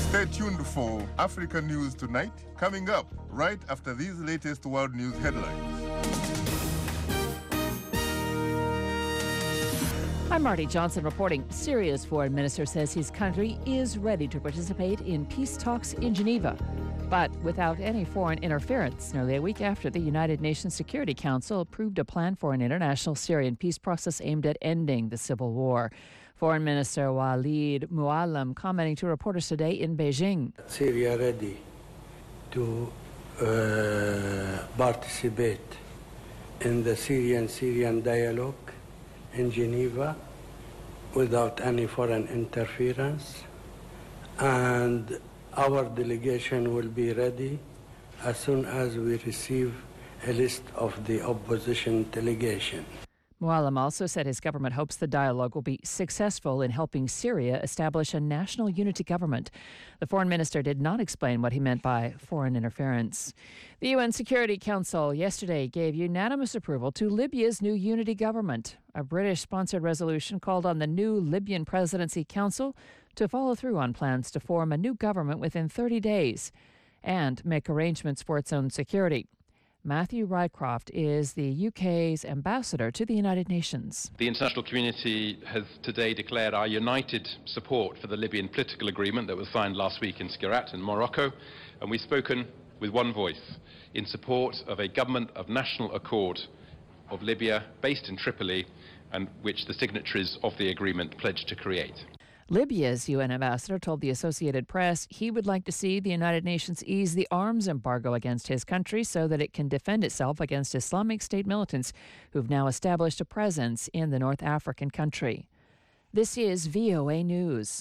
Stay tuned for Africa News Tonight, coming up right after these latest world news headlines. I'm Marty Johnson reporting. Syria's foreign minister says his country is ready to participate in peace talks in Geneva, but without any foreign interference, nearly a week after the United Nations Security Council approved a plan for an international Syrian peace process aimed at ending the civil war. Foreign Minister Walid Muallim commenting to reporters today in Beijing. Syria ready to participate in the Syrian dialogue in Geneva without any foreign interference, and our delegation will be ready as soon as we receive a list of the opposition delegation. Muallim also said his government hopes the dialogue will be successful in helping Syria establish a national unity government. The foreign minister did not explain what he meant by foreign interference. The UN Security Council yesterday gave unanimous approval to Libya's new unity government. A British-sponsored resolution called on the new Libyan Presidency Council to follow through on plans to form a new government within 30 days and make arrangements for its own security. Matthew Rycroft is the UK's ambassador to the United Nations. The international community has today declared our united support for the Libyan political agreement that was signed last week in Skhirat in Morocco, and we've spoken with one voice in support of a government of national accord of Libya based in Tripoli, and which the signatories of the agreement pledged to create. Libya's UN ambassador told the Associated Press he would like to see the United Nations ease the arms embargo against his country so that it can defend itself against Islamic State militants who've now established a presence in the North African country. This is VOA News.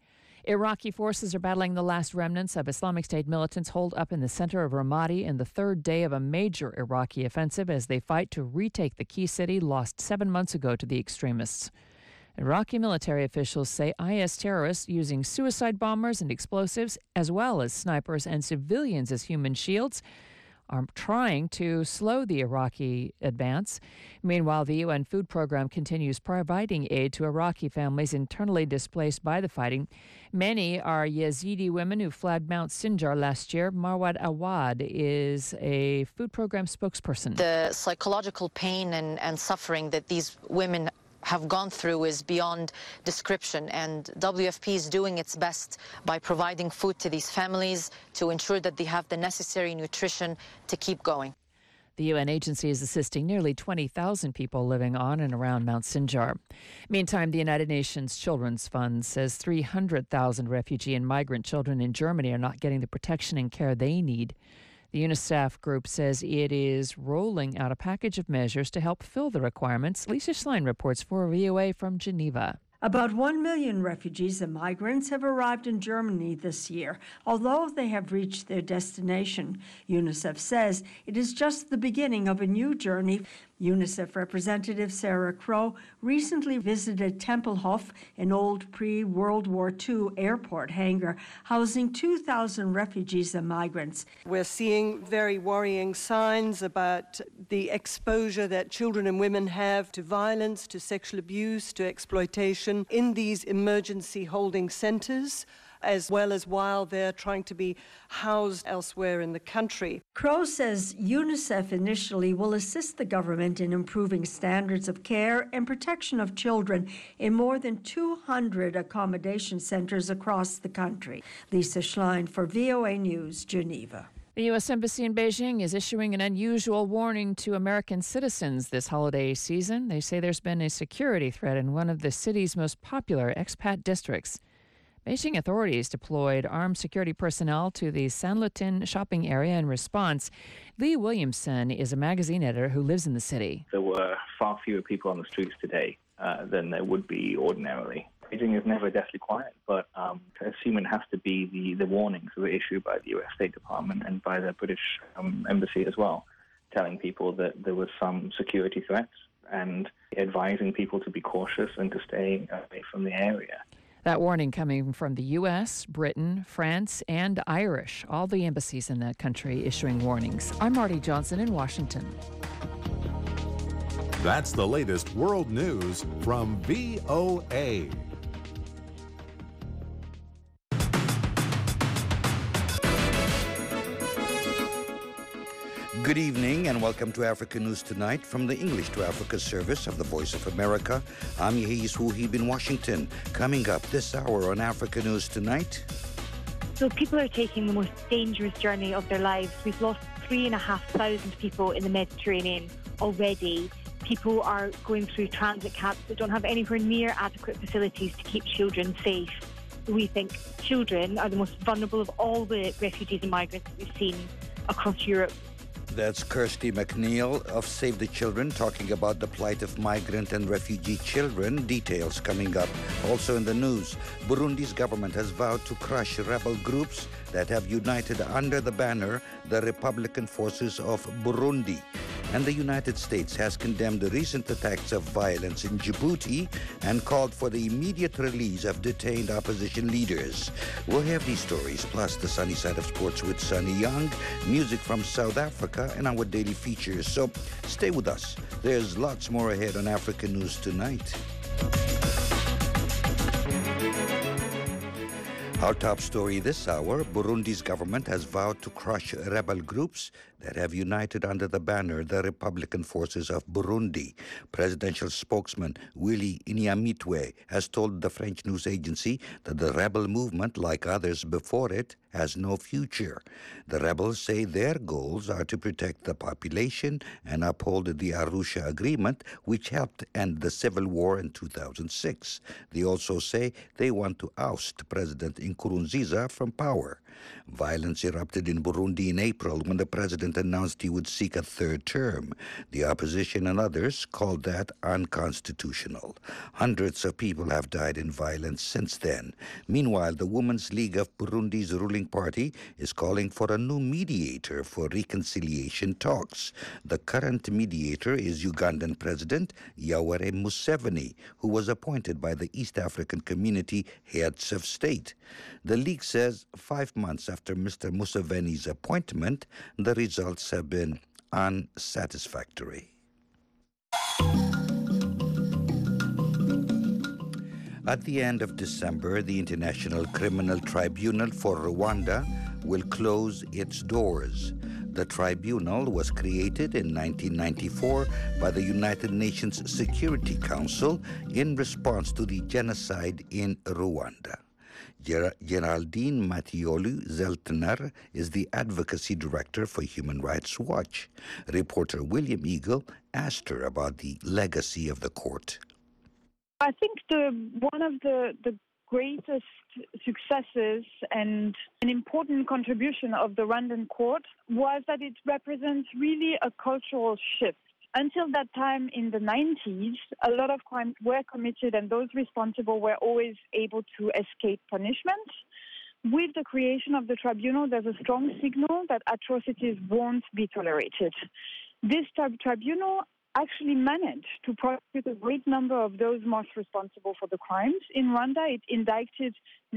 Iraqi forces are battling the last remnants of Islamic State militants holed up in the center of Ramadi in the third day of a major Iraqi offensive as they fight to retake the key city lost 7 months ago to the extremists. Iraqi military officials say IS terrorists using suicide bombers and explosives, as well as snipers and civilians as human shields, are trying to slow the Iraqi advance. Meanwhile, the UN Food Program continues providing aid to Iraqi families internally displaced by the fighting. Many are Yazidi women who fled Mount Sinjar last year. Marwad Awad is a food program spokesperson. The psychological pain and suffering that these women have gone through is beyond description, and WFP is doing its best by providing food to these families to ensure that they have the necessary nutrition to keep going. The UN agency is assisting nearly 20,000 people living on and around Mount Sinjar. Meantime, the United Nations Children's Fund says 300,000 refugee and migrant children in Germany are not getting the protection and care they need. The UNICEF group says it is rolling out a package of measures to help fill the requirements. Lisa Schlein reports for VOA from Geneva. About 1 million refugees and migrants have arrived in Germany this year, although they have reached their destination. UNICEF says it is just the beginning of a new journey. UNICEF representative Sarah Crow recently visited Tempelhof, an old pre-World War II airport hangar housing 2,000 refugees and migrants. We're seeing very worrying signs about the exposure that children and women have to violence, to sexual abuse, to exploitation in these emergency holding centers, as well as while they're trying to be housed elsewhere in the country. Crow says UNICEF initially will assist the government in improving standards of care and protection of children in more than 200 accommodation centers across the country. Lisa Schlein for VOA News, Geneva. The U.S. Embassy in Beijing is issuing an unusual warning to American citizens this holiday season. They say there's been a security threat in one of the city's most popular expat districts. Beijing authorities deployed armed security personnel to the Sanlitun shopping area in response. Lee Williamson is a magazine editor who lives in the city. There were far fewer people on the streets today than there would be ordinarily. Beijing is never deathly quiet, but I assume it has to be the warnings that were issued by the U.S. State Department and by the British Embassy as well, telling people that there was some security threats and advising people to be cautious and to stay away from the area. That warning coming from the U.S., Britain, France, and Irish, all the embassies in that country issuing warnings. I'm Marty Johnson in Washington. That's the latest world news from VOA. Good evening and welcome to Africa News Tonight from the English to Africa service of the Voice of America. I'm Yehis Wuhib in Washington. Coming up this hour on Africa News Tonight. So people are taking the most dangerous journey of their lives. We've lost 3,500 people in the Mediterranean already. People are going through transit camps that don't have anywhere near adequate facilities to keep children safe. We think children are the most vulnerable of all the refugees and migrants that we've seen across Europe. That's Kirsty McNeil of Save the Children talking about the plight of migrant and refugee children. Details coming up. Also in the news, Burundi's government has vowed to crush rebel groups that have united under the banner the Republican Forces of Burundi. And the United States has condemned the recent attacks of violence in Djibouti and called for the immediate release of detained opposition leaders. We'll have these stories, plus the sunny side of sports with Sunny Young, music from South Africa, and our daily features. So stay with us. There's lots more ahead on Africa News Tonight. Our top story this hour, Burundi's government has vowed to crush rebel groups that have united under the banner the Republican Forces of Burundi. Presidential spokesman Willy Nyamitwe has told the French news agency that the rebel movement, like others before it, has no future. The rebels say their goals are to protect the population and uphold the Arusha Agreement, which helped end the civil war in 2006. They also say they want to oust President Nkurunziza from power. Violence erupted in Burundi in April when the president announced he would seek a third term. The opposition and others called that unconstitutional. Hundreds of people have died in violence since then. Meanwhile, the Women's League of Burundi's ruling party is calling for a new mediator for reconciliation talks. The current mediator is Ugandan President Yoweri Museveni, who was appointed by the East African Community heads of state. The league says 5 months after Mr. Museveni's appointment, the results have been unsatisfactory. At the end of December, the International Criminal Tribunal for Rwanda will close its doors. The tribunal was created in 1994 by the United Nations Security Council in response to the genocide in Rwanda. Geraldine Mattioli Zeltner is the Advocacy Director for Human Rights Watch. Reporter William Eagle asked her about the legacy of the court. I think one of the greatest successes and an important contribution of the Rwandan court was that it represents really a cultural shift. Until that time in the 90s, a lot of crimes were committed and those responsible were always able to escape punishment. With the creation of the tribunal, there's a strong signal that atrocities won't be tolerated. This tribunal actually managed to prosecute a great number of those most responsible for the crimes. In Rwanda, it indicted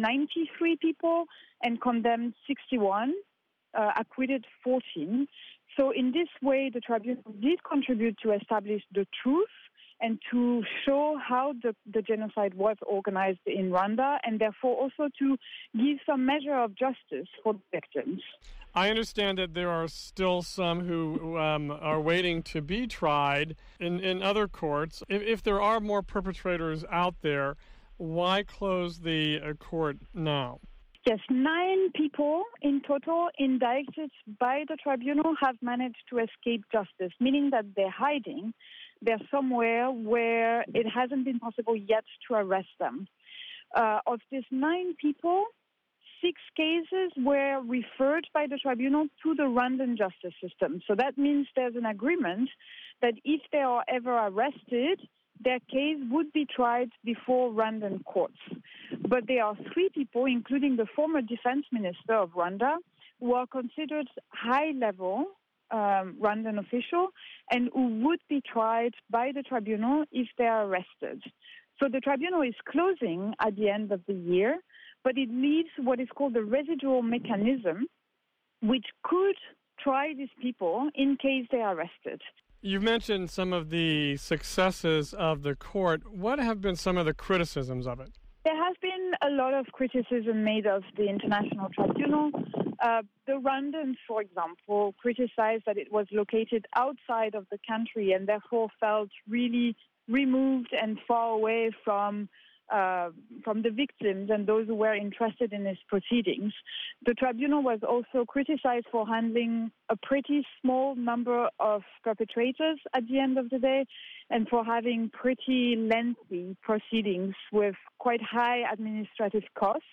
93 people and condemned 61, acquitted 14. So in this way, the tribunal did contribute to establish the truth and to show how the genocide was organized in Rwanda, and therefore also to give some measure of justice for the victims. I understand that there are still some who are waiting to be tried in other courts. If there are more perpetrators out there, why close the court now? Yes, 9 people in total indicted by the tribunal have managed to escape justice, meaning that they're hiding. They're somewhere where it hasn't been possible yet to arrest them. Of these 9 people, 6 cases were referred by the tribunal to the Rwandan justice system. So that means there's an agreement that if they are ever arrested, their case would be tried before Rwandan courts. But there are 3 people, including the former defense minister of Rwanda, who are considered high-level Rwandan official and who would be tried by the tribunal if they are arrested. So the tribunal is closing at the end of the year, but it leaves what is called the residual mechanism, which could try these people in case they are arrested. You've mentioned some of the successes of the court. What have been some of the criticisms of it? There has been a lot of criticism made of the International Tribunal. The Rwandans, for example, criticized that it was located outside of the country and therefore felt really removed and far away from the victims and those who were interested in its proceedings. The tribunal was also criticized for handling a pretty small number of perpetrators at the end of the day and for having pretty lengthy proceedings with quite high administrative costs.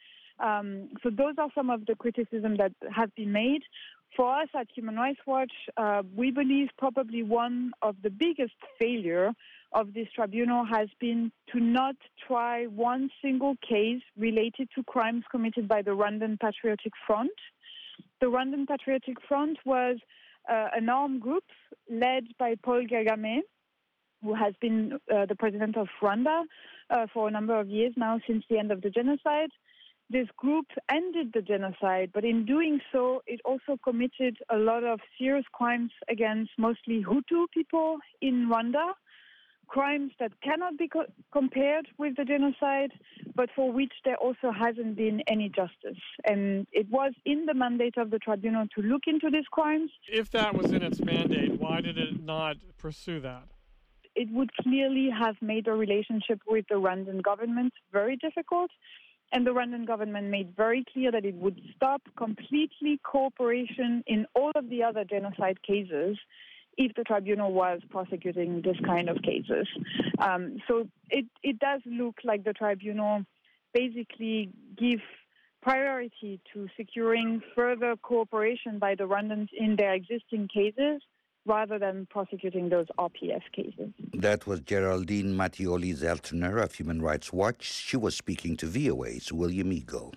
So those are some of the criticisms that have been made. For us at Human Rights Watch, we believe probably one of the biggest failure of this tribunal has been to not try one single case related to crimes committed by the Rwandan Patriotic Front. The Rwandan Patriotic Front was an armed group led by Paul Kagame, who has been the president of Rwanda for a number of years now since the end of the genocide. This group ended the genocide, but in doing so, it also committed a lot of serious crimes against mostly Hutu people in Rwanda, crimes that cannot be compared with the genocide, but for which there also hasn't been any justice. And it was in the mandate of the tribunal to look into these crimes. If that was in its mandate, why did it not pursue that? It would clearly have made the relationship with the Rwandan government very difficult. And the Rwandan government made very clear that it would stop completely cooperation in all of the other genocide cases if the tribunal was prosecuting this kind of cases. So it does look like the tribunal basically give priority to securing further cooperation by the Rwandans in their existing cases rather than prosecuting those RPF cases. That was Geraldine Mattioli-Zeltner of Human Rights Watch. She was speaking to VOA's William Eagle.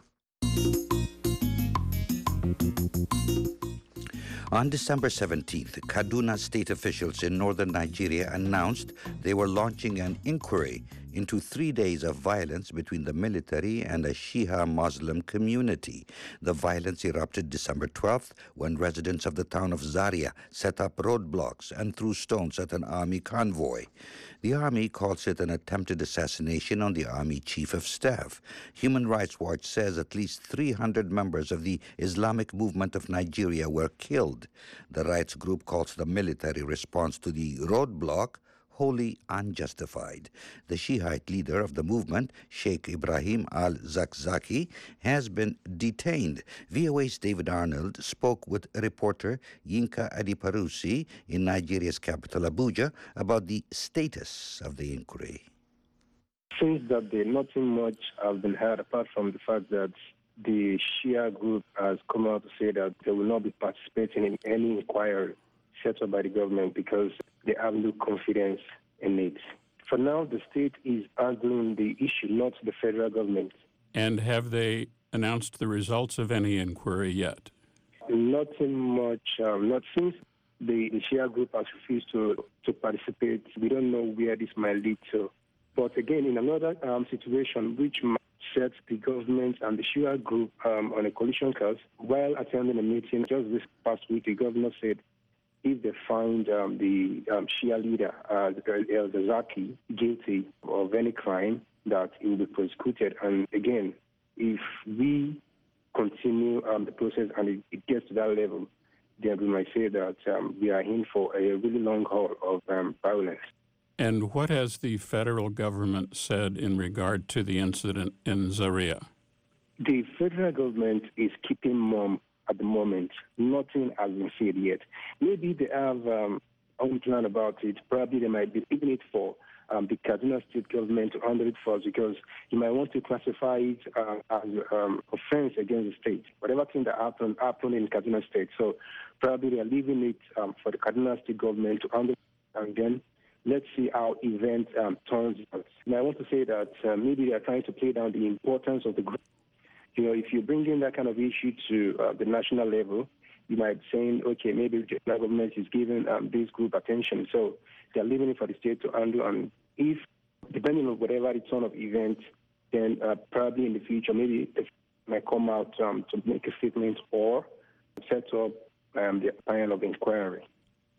On December 17th, Kaduna state officials in northern Nigeria announced they were launching an inquiry into 3 days of violence between the military and a Shia Muslim community. The violence erupted December 12th when residents of the town of Zaria set up roadblocks and threw stones at an army convoy. The army calls it an attempted assassination on the army chief of staff. Human Rights Watch says at least 300 members of the Islamic Movement of Nigeria were killed. The rights group calls the military response to the roadblock wholly unjustified. The Shiite leader of the movement, Sheikh Ibrahim al-Zakzaki, has been detained. VOA's David Arnold spoke with reporter Yinka Adiparusi in Nigeria's capital, Abuja, about the status of the inquiry. Since that day, nothing much has been heard apart from the fact that the Shia group has come out to say that they will not be participating in any inquiry set up by the government because they have no confidence in it. For now, the state is handling the issue, not the federal government. And have they announced the results of any inquiry yet? Nothing much. Not since the Shia group has refused to participate. We don't know where this might lead to. But again, in another situation which might set the government and the Shia group on a collision course, while attending a meeting just this past week, the governor said if they find the Shia leader, el-Zakzaki, guilty of any crime, that he will be prosecuted. And again, if we continue the process and it gets to that level, then we might say that we are in for a really long haul of violence. And what has the federal government said in regard to the incident in Zaria? The federal government is keeping mum at the moment. Nothing has been said yet. Maybe they have own plan about it. Probably they might be leaving it for the Kaduna state government to handle it first, because you might want to classify it as offense against the state. Whatever thing that happened in Kaduna state. So probably they are leaving it for the Kaduna state government to handle it, and then let's see how event turns out. And I want to say that maybe they are trying to play down the importance of the group. You know, if you bring in that kind of issue to the national level, you might be saying, okay, maybe the government is giving this group attention. So they're leaving it for the state to handle. And if, depending on whatever the turn of event, then probably in the future, maybe they might come out to make a statement or set up the panel of inquiry.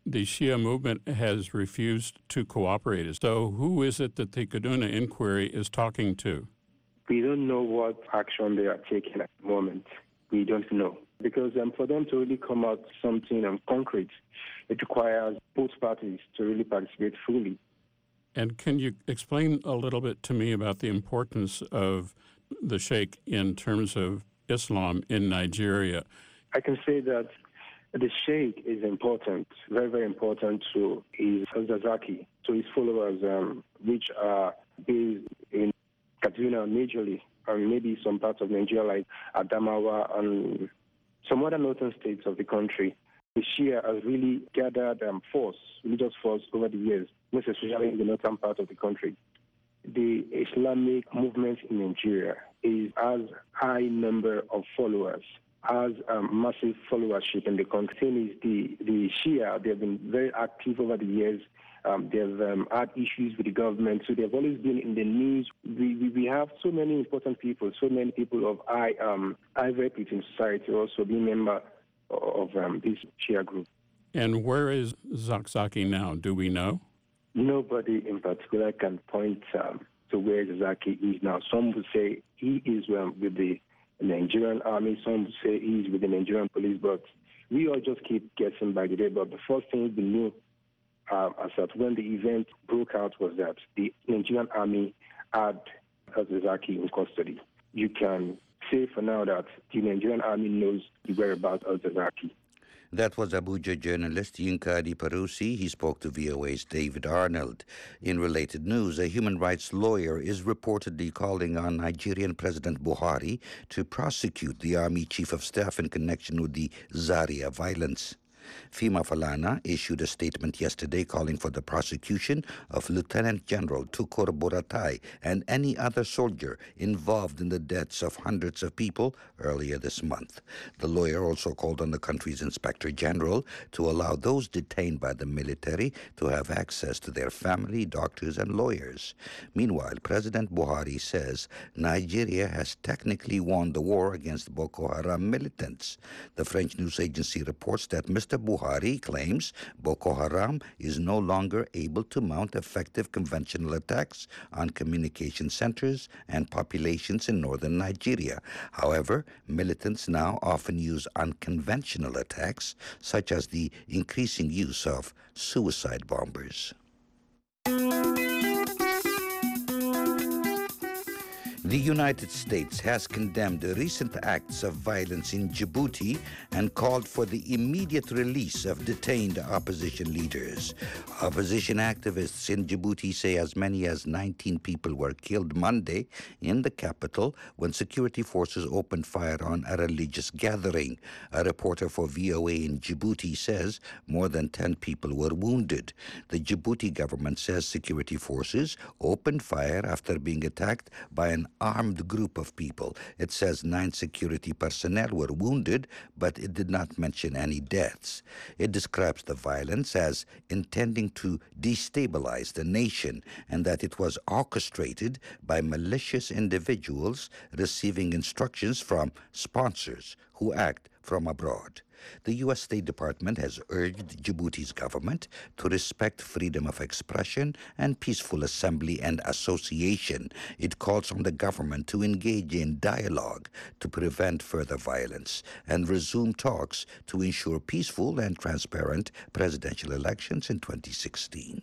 the Shia movement has refused to cooperate. So who is it that the Kaduna inquiry is talking to? We don't know what action they are taking at the moment. We don't know. Because for them to really come out something concrete, it requires both parties to really participate fully. And can you explain a little bit to me about the importance of the Sheikh in terms of Islam in Nigeria? I can say that the Sheikh is important, very, very important to his Al-Zakzaky, to his followers, which are based in Kaduna majorly, and maybe some parts of Nigeria like Adamawa and some other northern states of the country. The Shia has really gathered religious force over the years, most especially in the northern part of the country. The Islamic movement in Nigeria has high number of followers, has massive followership in the country. Same is the Shia. They have been very active over the years. They've had issues with the government, so they've always been in the news. We have so many important people, so many people of high repute in society also being member of this Shia group. And where is Zakzaky now? Do we know? Nobody in particular can point to where Zakzaky is now. Some would say he is with the Nigerian army. Some would say he is with the Nigerian police. But we all just keep guessing by the day. But the first thing we knew as that when the event broke out was that the Nigerian army had Zakzaky in custody. You can say for now that the Nigerian army knows the whereabouts of Zakzaky. That was Abuja journalist Yinka Adiparusi. He spoke to VOA's David Arnold. In related news, a human rights lawyer is reportedly calling on Nigerian President Buhari to prosecute the Army Chief of Staff in connection with the Zaria violence. Fima Falana issued a statement yesterday calling for the prosecution of Lieutenant General Tukur Buratai and any other soldier involved in the deaths of hundreds of people earlier this month. The lawyer also called on the country's Inspector General to allow those detained by the military to have access to their family, doctors, and lawyers. Meanwhile, President Buhari says Nigeria has technically won the war against Boko Haram militants. The French news agency reports that Mr. Buhari claims Boko Haram is no longer able to mount effective conventional attacks on communication centers and populations in northern Nigeria. However, militants now often use unconventional attacks, such as the increasing use of suicide bombers. The United States has condemned the recent acts of violence in Djibouti and called for the immediate release of detained opposition leaders. Opposition activists in Djibouti say as many as 19 people were killed Monday in the capital when security forces opened fire on a religious gathering. A reporter for VOA in Djibouti says more than 10 people were wounded. The Djibouti government says security forces opened fire after being attacked by an armed group of people. It says 9 security personnel were wounded, but it did not mention any deaths. It describes the violence as intending to destabilize the nation and that it was orchestrated by malicious individuals receiving instructions from sponsors who act from abroad. The U.S. State Department has urged Djibouti's government to respect freedom of expression and peaceful assembly and association. It calls on the government to engage in dialogue to prevent further violence and resume talks to ensure peaceful and transparent presidential elections in 2016.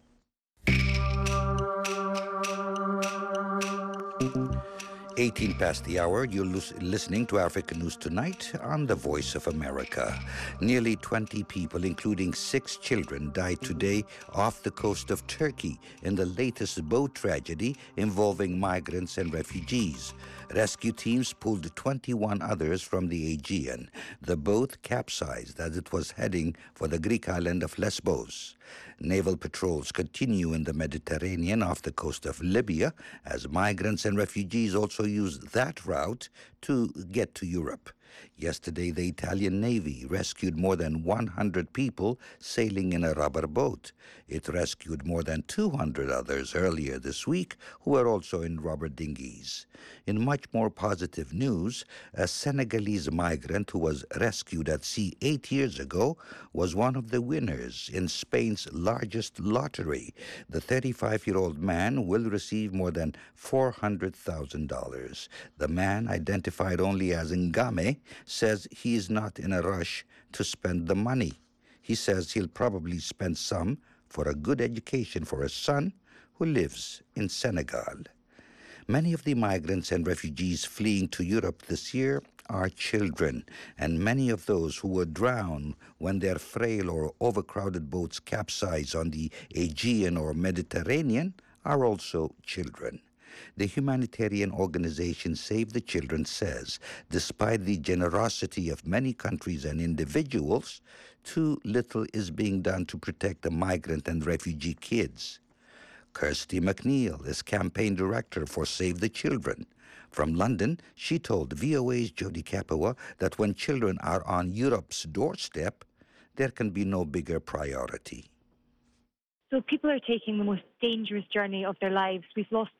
18 past the hour, you're listening to Africa News Tonight on the Voice of America. Nearly 20 people, including 6 children, died today off the coast of Turkey in the latest boat tragedy involving migrants and refugees. Rescue teams pulled 21 others from the Aegean. The boat capsized as it was heading for the Greek island of Lesbos. Naval patrols continue in the Mediterranean off the coast of Libya as migrants and refugees also use that route to get to Europe. Yesterday, the Italian Navy rescued more than 100 people sailing in a rubber boat. It rescued more than 200 others earlier this week who were also in rubber dinghies. In much much more positive news, a Senegalese migrant who was rescued at sea 8 years ago was one of the winners in Spain's largest lottery. The 35-year-old man will receive more than $400,000. The man, identified only as Ngame, says he is not in a rush to spend the money. He says he'll probably spend some for a good education for his son, who lives in Senegal. Many of the migrants and refugees fleeing to Europe this year are children, and many of those who would drown when their frail or overcrowded boats capsize on the Aegean or Mediterranean are also children. The humanitarian organization Save the Children says, despite the generosity of many countries and individuals, too little is being done to protect the migrant and refugee kids. Kirsty McNeil is campaign director for Save the Children. From London, she told VOA's Jody Capua that when children are on Europe's doorstep, there can be no bigger priority. So people are taking the most dangerous journey of their lives. We've lost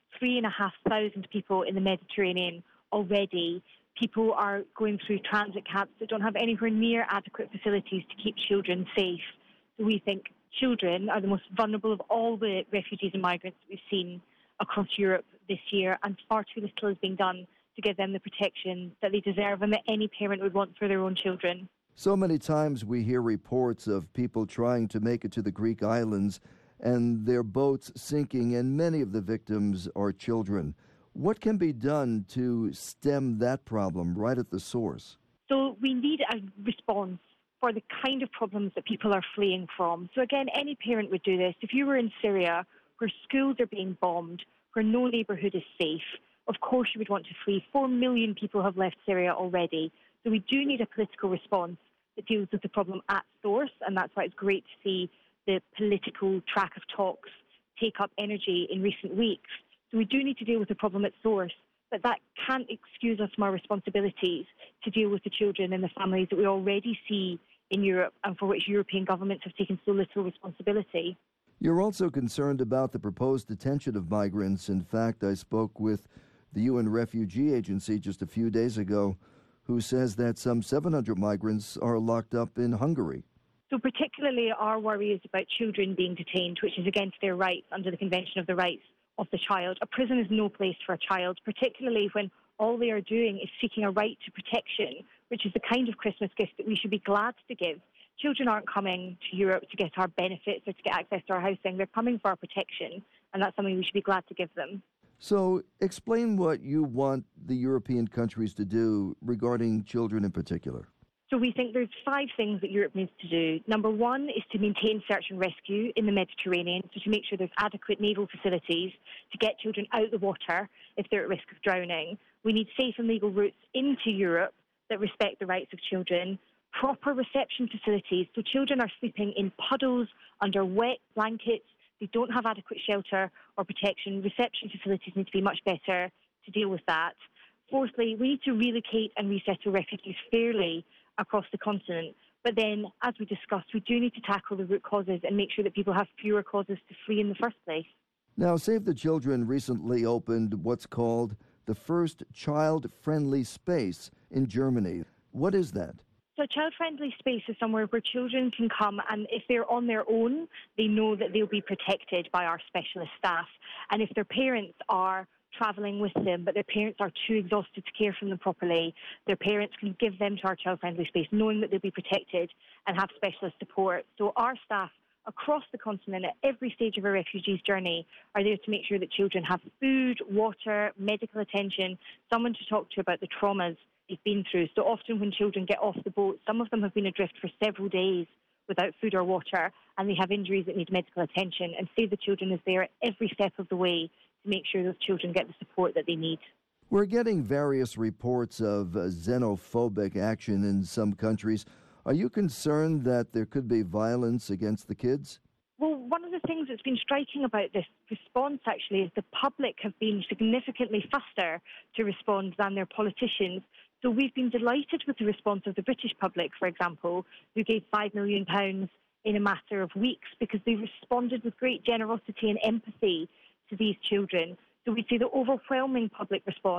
3,500 people in the Mediterranean already. People are going through transit camps that don't have anywhere near adequate facilities to keep children safe. So we think children are the most vulnerable of all the refugees and migrants that we've seen across Europe this year, and far too little is being done to give them the protection that they deserve and that any parent would want for their own children. So many times we hear reports of people trying to make it to the Greek islands and their boats sinking, and many of the victims are children. What can be done to stem that problem right at the source? So we need a response for the kind of problems that people are fleeing from. So again, any parent would do this. If you were in Syria, where schools are being bombed, where no neighbourhood is safe, of course you would want to flee. 4 million people have left Syria already. So we do need a political response that deals with the problem at source, and that's why it's great to see the political track of talks take up energy in recent weeks. So we do need to deal with the problem at source, but that can't excuse us from our responsibilities to deal with the children and the families that we already see in Europe and for which European governments have taken so little responsibility. You're also concerned about the proposed detention of migrants. In fact, I spoke with the UN Refugee Agency just a few days ago, who says that some 700 migrants are locked up in Hungary. So particularly our worry is about children being detained, which is against their rights under the Convention of the Rights of the Child. A prison is no place for a child, particularly when all they are doing is seeking a right to protection, which is the kind of Christmas gift that we should be glad to give. Children aren't coming to Europe to get our benefits or to get access to our housing. They're coming for our protection, and that's something we should be glad to give them. So explain what you want the European countries to do regarding children in particular. So we think there's 5 things that Europe needs to do. Number 1 is to maintain search and rescue in the Mediterranean, so to make sure there's adequate naval facilities to get children out of the water if they're at risk of drowning. We need safe and legal routes into Europe that respect the rights of children. Proper reception facilities, so children are sleeping in puddles under wet blankets. They don't have adequate shelter or protection. Reception facilities need to be much better to deal with that. Fourthly, we need to relocate and resettle refugees fairly across the continent. But then, as we discussed, we do need to tackle the root causes and make sure that people have fewer causes to flee in the first place. Now, Save the Children recently opened what's called the first child-friendly space in Germany. What is that? So a child-friendly space is somewhere where children can come, and if they're on their own, they know that they'll be protected by our specialist staff. And if their parents are travelling with them, but their parents are too exhausted to care for them properly, their parents can give them to our child-friendly space, knowing that they'll be protected and have specialist support. So our staff across the continent at every stage of a refugee's journey are there to make sure that children have food, water, medical attention, someone to talk to about the traumas they've been through. So often when children get off the boat, some of them have been adrift for several days without food or water, and they have injuries that need medical attention. And Save the Children is there at every step of the way to make sure those children get the support that they need. We're getting various reports of xenophobic action in some countries. Are you concerned that there could be violence against the kids? Well, one of the things that's been striking about this response, actually, is the public have been significantly faster to respond than their politicians. So we've been delighted with the response of the British public, for example, who gave £5 million in a matter of weeks because they responded with great generosity and empathy to these children. So we see the overwhelming public response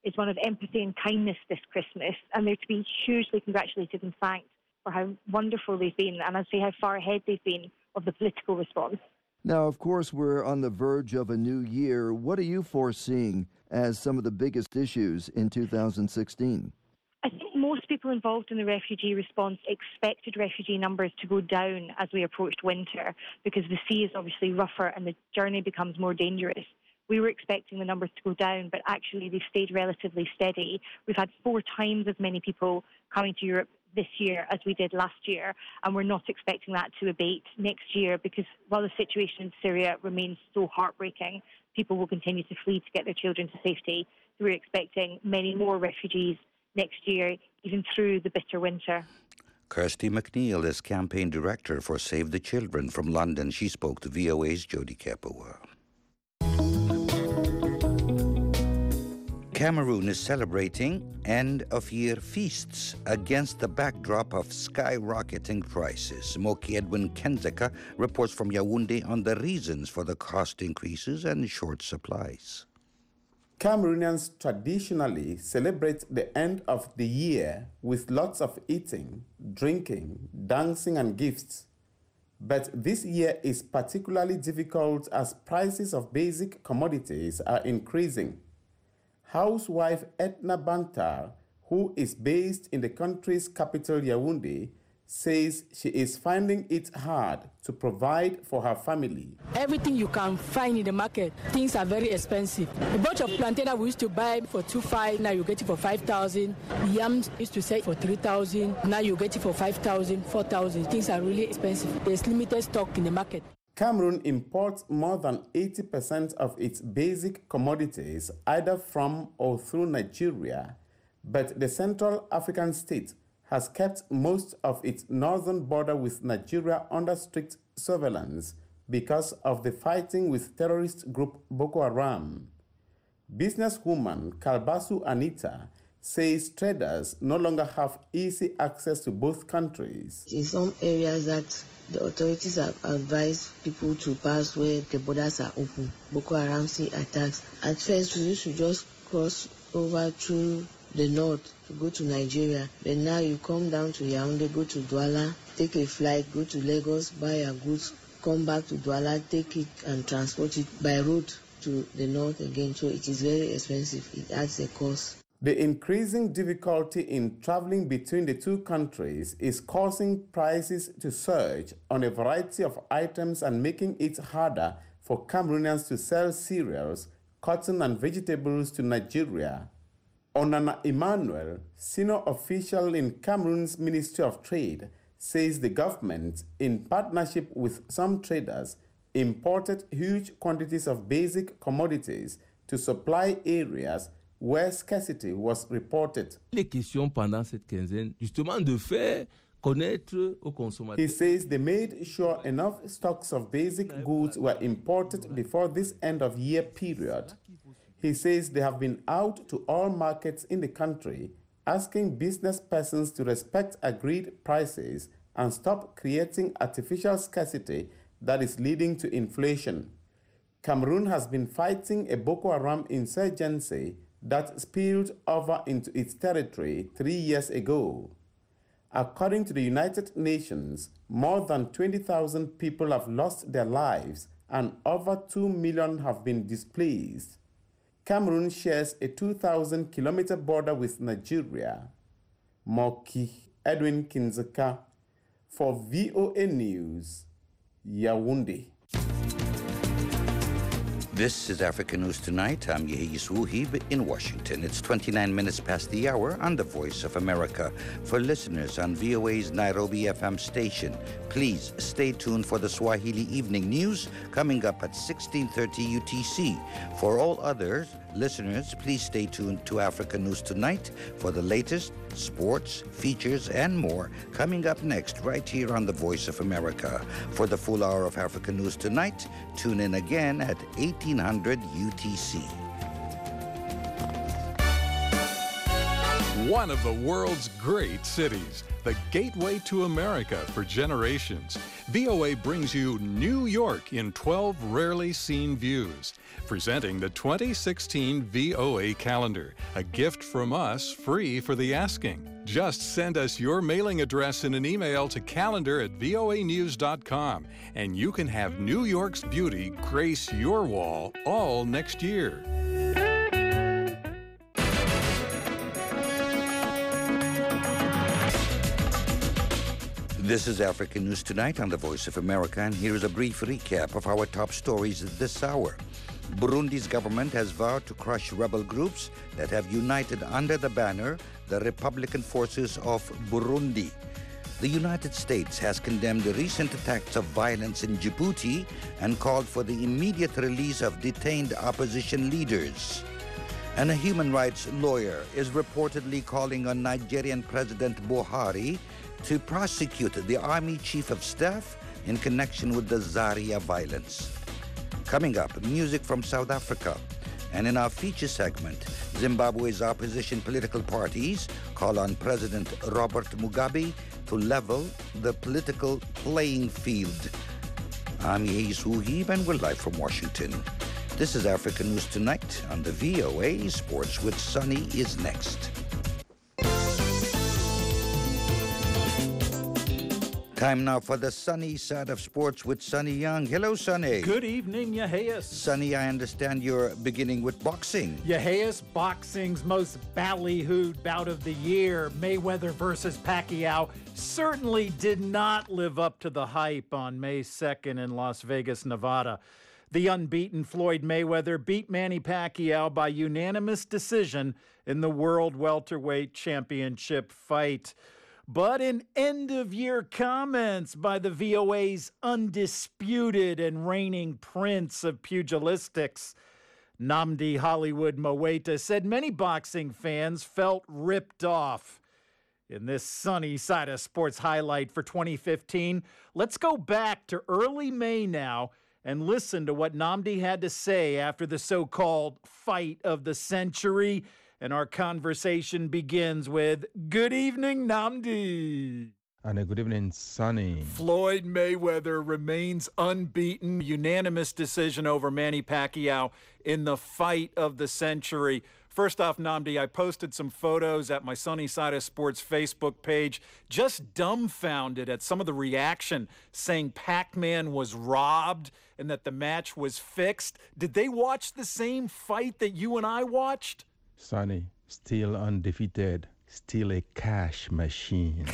is one of empathy and kindness this Christmas, and they're to be hugely congratulated and thanked for how wonderful they've been, and I'd say how far ahead they've been of the political response. Now, of course, we're on the verge of a new year. What are you foreseeing as some of the biggest issues in 2016? I think most people involved in the refugee response expected refugee numbers to go down as we approached winter, because the sea is obviously rougher and the journey becomes more dangerous. We were expecting the numbers to go down, but actually they've stayed relatively steady. We've had 4 times as many people coming to Europe this year as we did last year, and we're not expecting that to abate next year, because while the situation in Syria remains so heartbreaking, people will continue to flee to get their children to safety. So we're expecting many more refugees next year, even through the bitter winter. Kirsty McNeil is campaign director for Save the Children from London. She spoke to VOA's Jody Kapua. Cameroon is celebrating end-of-year feasts against the backdrop of skyrocketing prices. Moki Edwin Kenzeka reports from Yaoundé on the reasons for the cost increases and short supplies. Cameroonians traditionally celebrate the end of the year with lots of eating, drinking, dancing, and gifts. But this year is particularly difficult as prices of basic commodities are increasing. Housewife Edna Bantar, who is based in the country's capital Yaoundé, says she is finding it hard to provide for her family. Everything you can find in the market, things are very expensive. A bunch of plantain that we used to buy for 2,500, now you get it for 5,000. Yams used to sell for 3,000, now you get it for 5,000, 4,000. Things are really expensive. There's limited stock in the market. Cameroon imports more than 80% of its basic commodities either from or through Nigeria, but the Central African state has kept most of its northern border with Nigeria under strict surveillance because of the fighting with terrorist group Boko Haram. Businesswoman Kalbasu Anita says traders no longer have easy access to both countries. In some areas that the authorities have advised people to pass where the borders are open. Boko Haram attacks. At first, we used to just cross over to the north to go to Nigeria. But now you come down to Yaoundé, go to Douala, take a flight, go to Lagos, buy your goods, come back to Douala, take it and transport it by road to the north again. So it is very expensive. It adds a cost. The increasing difficulty in traveling between the two countries is causing prices to surge on a variety of items and making it harder for Cameroonians to sell cereals, cotton, and vegetables to Nigeria. Onana Emmanuel, senior official in Cameroon's Ministry of Trade, says the government, in partnership with some traders, imported huge quantities of basic commodities to supply areas where scarcity was reported. Les questions pendant cette quinzaine, justement, de faire connaître aux consommateurs. He says they made sure enough stocks of basic goods were imported before this end-of-year period. He says they have been out to all markets in the country, asking business persons to respect agreed prices and stop creating artificial scarcity that is leading to inflation. Cameroon has been fighting a Boko Haram insurgency that spilled over into its territory 3 years ago. According to the United Nations, more than 20,000 people have lost their lives and over 2 million have been displaced. Cameroon shares a 2,000-kilometer border with Nigeria. Moki Edwin Kinzeka for VOA News, Yaoundé. This is Africa News Tonight. I'm Yehis Wuhib in Washington. It's 29 minutes past the hour on the Voice of America. For listeners on VOA's Nairobi FM station, please stay tuned for the Swahili Evening News coming up at 16:30 UTC. For all others, listeners, please stay tuned to Africa News Tonight for the latest sports, features, and more coming up next right here on the Voice of America. For the full hour of Africa News Tonight, tune in again at 1800 UTC. One of the world's great cities, the gateway to America for generations. VOA brings you New York in 12 rarely seen views. Presenting the 2016 VOA calendar, a gift from us free for the asking. Just send us your mailing address in an email to calendar@voanews.com, and you can have New York's beauty grace your wall all next year. This is African News Tonight on the Voice of America, and here is a brief recap of our top stories this hour. Burundi's government has vowed to crush rebel groups that have united under the banner the Republican Forces of Burundi. The United States has condemned the recent attacks of violence in Djibouti and called for the immediate release of detained opposition leaders. And a human rights lawyer is reportedly calling on Nigerian President Buhari to prosecute the Army Chief of Staff in connection with the Zaria violence. Coming up, music from South Africa. And in our feature segment, Zimbabwe's opposition political parties call on President Robert Mugabe to level the political playing field. I'm Yeis Huhib, and we're live from Washington. This is Africa News Tonight on the VOA. Sports with Sunny is next. Time now for the sunny side of sports with Sunny Young. Hello, Sunny. Good evening, Yaheas. Sunny, I understand you're beginning with boxing. Yaheas, boxing's most ballyhooed bout of the year, Mayweather versus Pacquiao, certainly did not live up to the hype on May 2nd in Las Vegas, Nevada. The unbeaten Floyd Mayweather beat Manny Pacquiao by unanimous decision in the World Welterweight Championship fight. But in end-of-year comments by the VOA's undisputed and reigning prince of pugilistics, Nnamdi Hollywood Moweta said many boxing fans felt ripped off. In this sunny side of sports highlight for 2015, let's go back to early May now and listen to what Nnamdi had to say after the so-called fight of the century. And our conversation begins with, good evening, Nnamdi. And good evening, Sunny. Floyd Mayweather remains unbeaten. Unanimous decision over Manny Pacquiao in the fight of the century. First off, Nnamdi, I posted some photos at my Sunny Side of Sports Facebook page, just dumbfounded at some of the reaction, saying Pac-Man was robbed and that the match was fixed. Did they watch the same fight that you and I watched? Sonny, still undefeated, still a cash machine.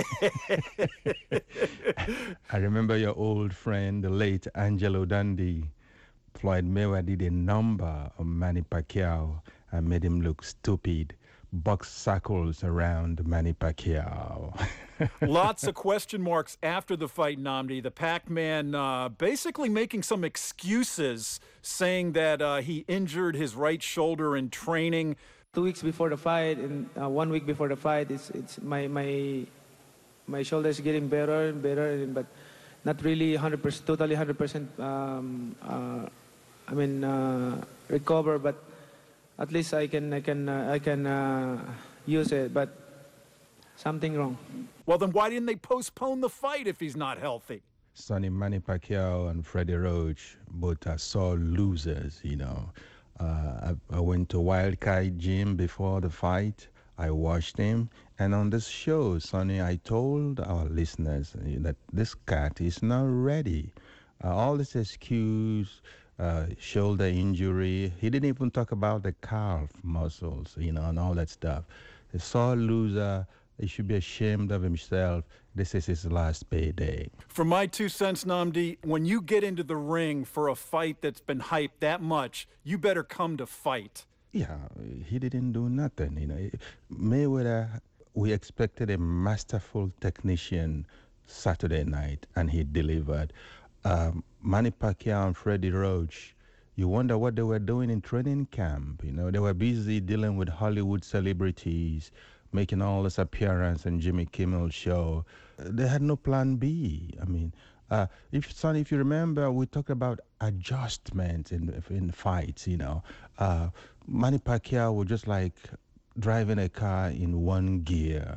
I remember your old friend, the late Angelo Dundee. Floyd Mayweather did a number on Manny Pacquiao and made him look stupid. Box circles around Manny Pacquiao. Lots of question marks after the fight, Nnamdi. The Pac-Man basically making some excuses, saying that he injured his right shoulder in training. 2 weeks before the fight and 1 week before the fight, it's my shoulder is getting better and better, but not really 100%, totally 100%. Recover, but at least I can use it, but something wrong. Well, then why didn't they postpone the fight if he's not healthy? Sonny, Manny Pacquiao and Freddie Roach both are sore losers, you know. I went to Wildcat Gym before the fight. I watched him. And on this show, Sonny, I told our listeners that this cat is not ready. All this excuse, shoulder injury. He didn't even talk about the calf muscles, you know, and all that stuff. A sore loser. He should be ashamed of himself. This is his last payday. For my 2 cents, Nnamdi, when you get into the ring for a fight that's been hyped that much, you better come to fight. Yeah, he didn't do nothing, you know. Mayweather, we expected a masterful technician Saturday night, and he delivered. Manny Pacquiao and Freddie Roach, you wonder what they were doing in training camp. You know, they were busy dealing with Hollywood celebrities, making all this appearance on Jimmy Kimmel's show. They had no plan B. I mean, if you remember, we talked about adjustments in fights, you know. Manny Pacquiao was just like driving a car in one gear.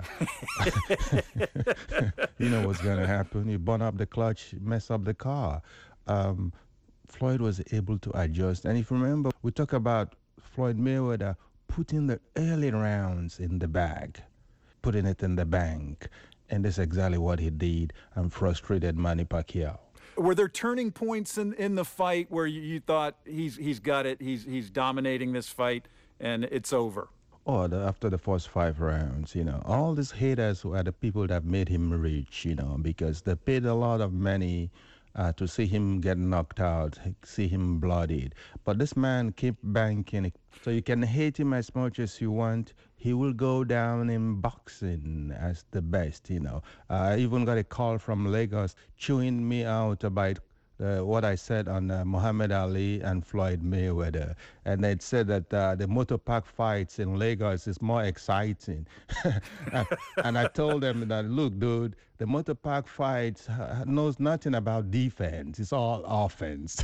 You know what's going to happen. You burn up the clutch, mess up the car. Floyd was able to adjust. And if you remember, we talk about Floyd Mayweather putting the early rounds in the bag, putting it in the bank. And that's exactly what he did and frustrated Manny Pacquiao. Were there turning points in the fight where you thought he's got it, he's dominating this fight, and it's over? Oh, after the first 5 rounds, you know, all these haters were the people that made him rich, you know, because they paid a lot of money to see him get knocked out, see him bloodied. But this man kept banking. So you can hate him as much as you want. He will go down in boxing as the best, you know. I even got a call from Lagos chewing me out about what I said on Muhammad Ali and Floyd Mayweather. And they said that the motor park fights in Lagos is more exciting. And I told them that, look, dude, the motor park fights knows nothing about defense. It's all offense.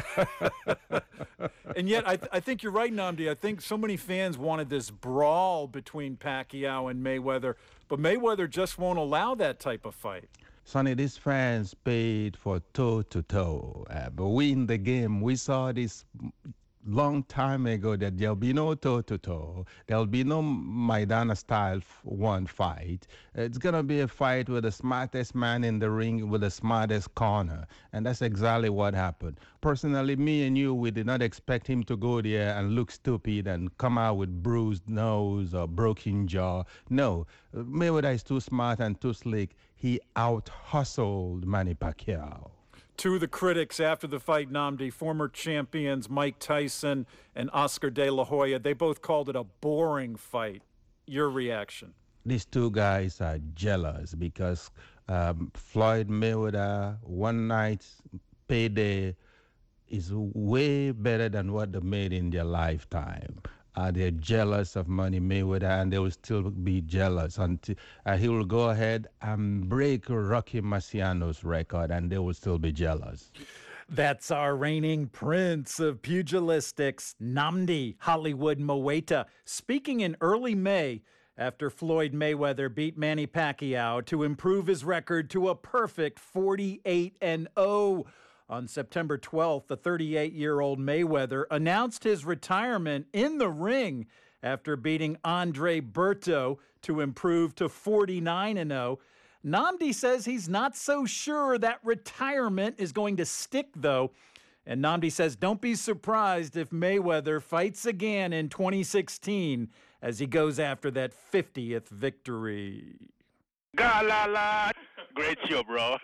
And yet, I think you're right, Nnamdi. I think so many fans wanted this brawl between Pacquiao and Mayweather, but Mayweather just won't allow that type of fight. Sonny, these fans paid for toe-to-toe. But we in the game, we saw this long time ago that there'll be no toe-to-toe. There'll be no Maidana-style one fight. It's going to be a fight with the smartest man in the ring with the smartest corner. And that's exactly what happened. Personally, me and you, we did not expect him to go there and look stupid and come out with bruised nose or broken jaw. No, Mayweather is too smart and too slick. He out-hustled Manny Pacquiao. To the critics after the fight, Nnamdi, former champions Mike Tyson and Oscar De La Hoya, they both called it a boring fight. Your reaction? These two guys are jealous because Floyd Mayweather, one night's payday is way better than what they made in their lifetime. They're jealous of Manny Mayweather, and they will still be jealous until he will go ahead and break Rocky Marciano's record, and they will still be jealous. That's our reigning prince of pugilistics, Nnamdi Hollywood Moeta, speaking in early May after Floyd Mayweather beat Manny Pacquiao to improve his record to a perfect 48-0. On September 12th, the 38-year-old Mayweather announced his retirement in the ring after beating Andre Berto to improve to 49-0. Nnamdi says he's not so sure that retirement is going to stick, though. And Nnamdi says don't be surprised if Mayweather fights again in 2016 as he goes after that 50th victory. Galala! Great show, bro.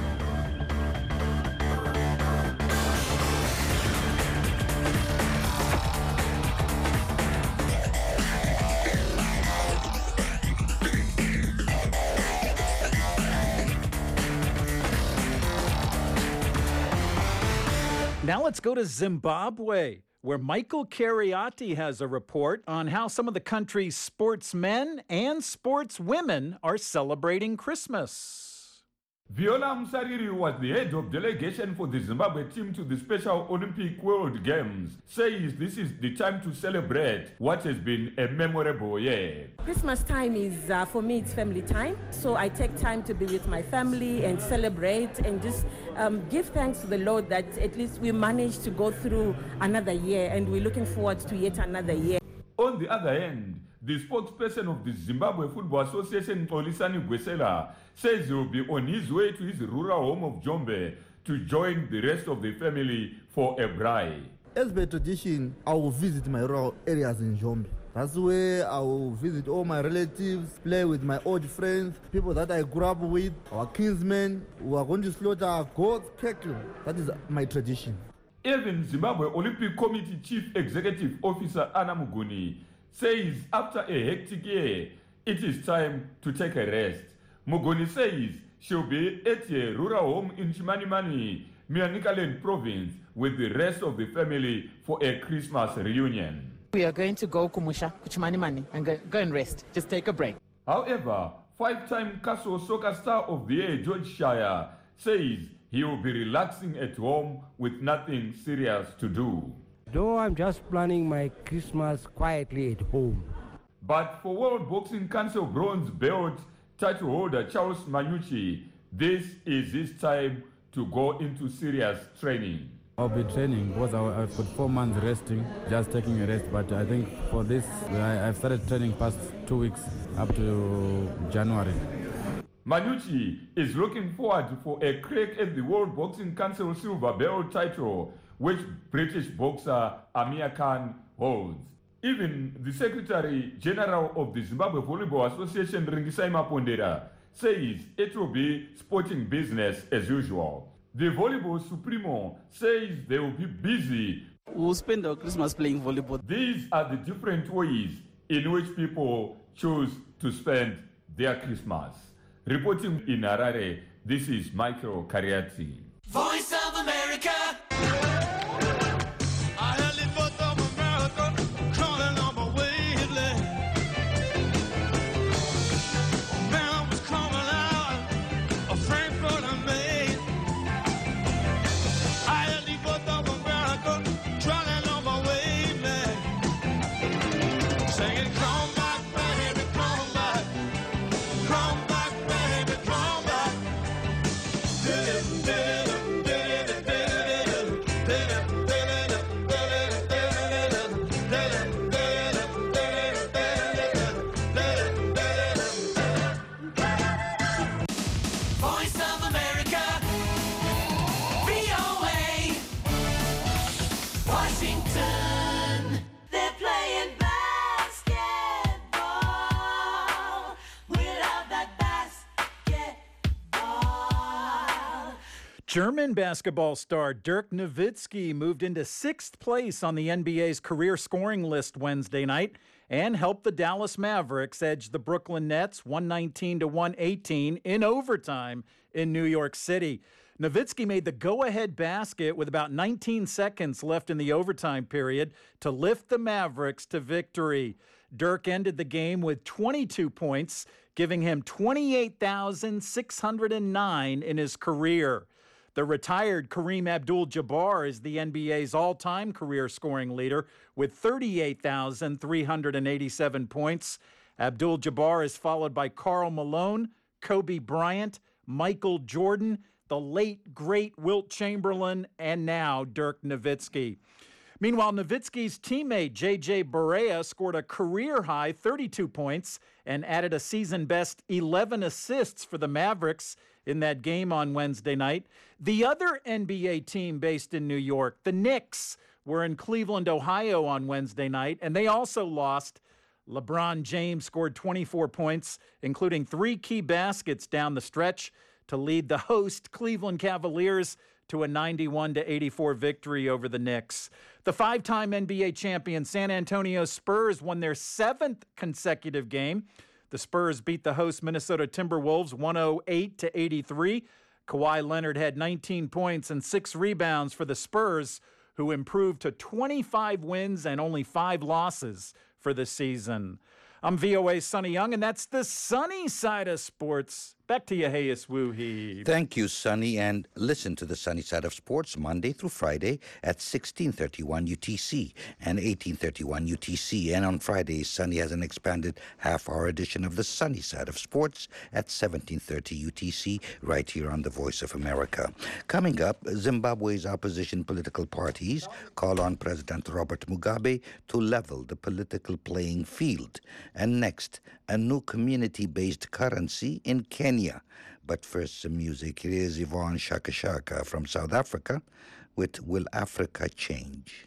Now let's go to Zimbabwe, where Michael Carriati has a report on how some of the country's sportsmen and sportswomen are celebrating Christmas. Viola Msariri was the head of delegation for the Zimbabwe team to the Special Olympic World Games, says this is the time to celebrate what has been a memorable year. Christmas time is, for me, it's family time. So I take time to be with my family and celebrate and just give thanks to the Lord that at least we managed to go through another year and we're looking forward to yet another year. On the other hand, the spokesperson of the Zimbabwe Football Association, Olisani Gwesela, says he will be on his way to his rural home of Jombe to join the rest of the family for a braai. As by tradition, I will visit my rural areas in Jombe. That's where I will visit all my relatives, play with my old friends, people that I grew up with, our kinsmen, who are going to slaughter goats, cattle. That is my tradition. Even Zimbabwe Olympic Committee Chief Executive Officer Anna Muguni says after a hectic year, it is time to take a rest. Muguni says she'll be at a rural home in Chimanimani, Mianikaland province, with the rest of the family for a Christmas reunion. We are going to go Kumusha, Chimanimani, and go and rest. Just take a break. However, five-time Castle Soccer Star of the Year George Shire says he will be relaxing at home with nothing serious to do. Though I'm just planning my Christmas quietly at home. But for World Boxing Council bronze belt title holder Charles Manyuchi, this is his time to go into serious training. I'll be training because I've got 4 months resting, just taking a rest. But I think for this, I've started training past 2 weeks up to January. Manyuchi is looking forward for a crack at the World Boxing Council silver belt title, which British boxer Amir Khan holds. Even the Secretary General of the Zimbabwe Volleyball Association, Ringisai Mapondera, says it will be sporting business as usual. The Volleyball Supremo says they will be busy. We'll spend our Christmas playing volleyball. These are the different ways in which people choose to spend their Christmas. Reporting in Harare, this is Michael Cariati. Voice of America. German basketball star Dirk Nowitzki moved into 6th place on the NBA's career scoring list Wednesday night and helped the Dallas Mavericks edge the Brooklyn Nets 119-118 in overtime in New York City. Nowitzki made the go-ahead basket with about 19 seconds left in the overtime period to lift the Mavericks to victory. Dirk ended the game with 22 points, giving him 28,609 in his career. The retired Kareem Abdul-Jabbar is the NBA's all-time career scoring leader with 38,387 points. Abdul-Jabbar is followed by Karl Malone, Kobe Bryant, Michael Jordan, the late, great Wilt Chamberlain, and now Dirk Nowitzki. Meanwhile, Nowitzki's teammate J.J. Barea scored a career-high 32 points and added a season-best 11 assists for the Mavericks in that game on Wednesday night. The other NBA team based in New York, the Knicks, were in Cleveland, Ohio on Wednesday night, and they also lost. LeBron James scored 24 points, including 3 key baskets down the stretch to lead the host Cleveland Cavaliers to a 91-84 victory over the Knicks. The 5-time NBA champion San Antonio Spurs won their 7th consecutive game. The Spurs beat the host Minnesota Timberwolves 108-83. Kawhi Leonard had 19 points and 6 rebounds for the Spurs, who improved to 25 wins and only 5 losses for the season. I'm VOA's Sonny Young, and that's the sunny side of sports. Back to you, Hayes Woohee. Thank you, Sonny, and listen to the Sunny Side of Sports Monday through Friday at 16:31 UTC and 18:31 UTC. And on Fridays, Sonny has an expanded half-hour edition of the Sunny Side of Sports at 17:30 UTC, right here on the Voice of America. Coming up, Zimbabwe's opposition political parties call on President Robert Mugabe to level the political playing field. And next, a new community-based currency in Kenya. But first, some music. Here is Yvonne Shaka Shaka from South Africa with Will Africa Change?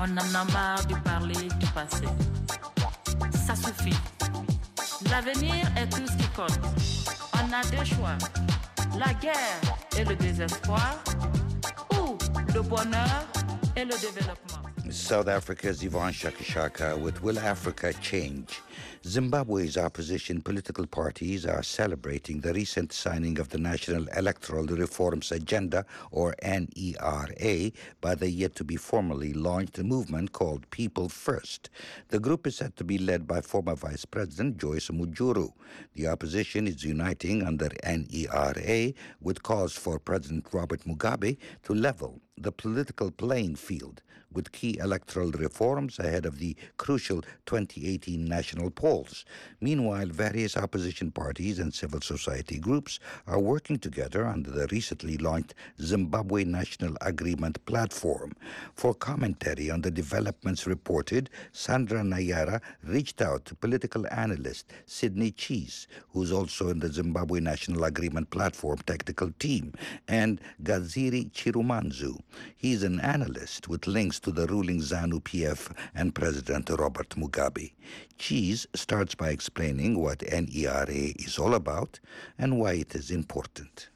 On en a marre de parler du passé. Ça suffit. L'avenir est tout ce qui compte. On a deux choix. La guerre et le désespoir, ou le bonheur et le développement. South Africa's Yvonne Shakashaka with Will Africa Change? Zimbabwe's opposition political parties are celebrating the recent signing of the National Electoral Reforms Agenda, or NERA, by the yet-to-be formally launched movement called People First. The group is said to be led by former Vice President Joyce Mujuru. The opposition is uniting under NERA with calls for President Robert Mugabe to level the political playing field with key electoral reforms ahead of the crucial 2018 national polls. Meanwhile, various opposition parties and civil society groups are working together under the recently launched Zimbabwe National Agreement Platform. For commentary on the developments reported, Sandra Nayara reached out to political analyst Sydney Cheese, who's also in the Zimbabwe National Agreement Platform technical team, and Gaziri Chirumanzu. He's an analyst with links to the ruling ZANU-PF and President Robert Mugabe. Cheese starts by explaining what NERA is all about and why it is important.